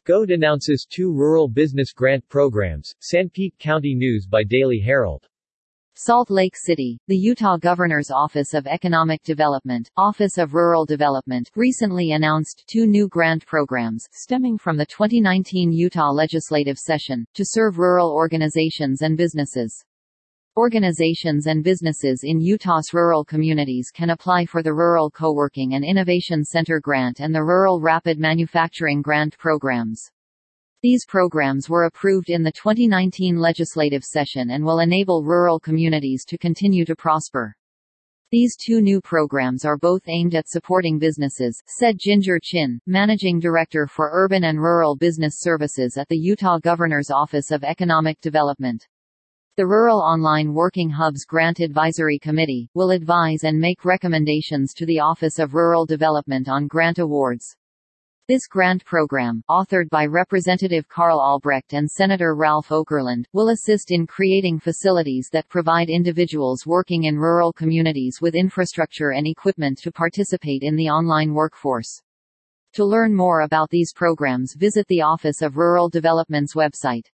GOAT announces 2 rural business grant programs. Sanpete County News by Daily Herald. Salt Lake City, the Utah Governor's Office of Economic Development, Office of Rural Development, recently announced 2 new grant programs, stemming from the 2019 Utah legislative session, to serve rural organizations and businesses. Organizations and businesses in Utah's rural communities can apply for the Rural Co-working and Innovation Center Grant and the Rural Rapid Manufacturing Grant programs. These programs were approved in the 2019 legislative session and will enable rural communities to continue to prosper. These 2 new programs are both aimed at supporting businesses, said Ginger Chin, Managing Director for Urban and Rural Business Services at the Utah Governor's Office of Economic Development. The Rural Online Working Hubs Grant Advisory Committee will advise and make recommendations to the Office of Rural Development on grant awards. This grant program, authored by Representative Carl Albrecht and Senator Ralph Okerlund, will assist in creating facilities that provide individuals working in rural communities with infrastructure and equipment to participate in the online workforce. To learn more about these programs, visit the Office of Rural Development's website.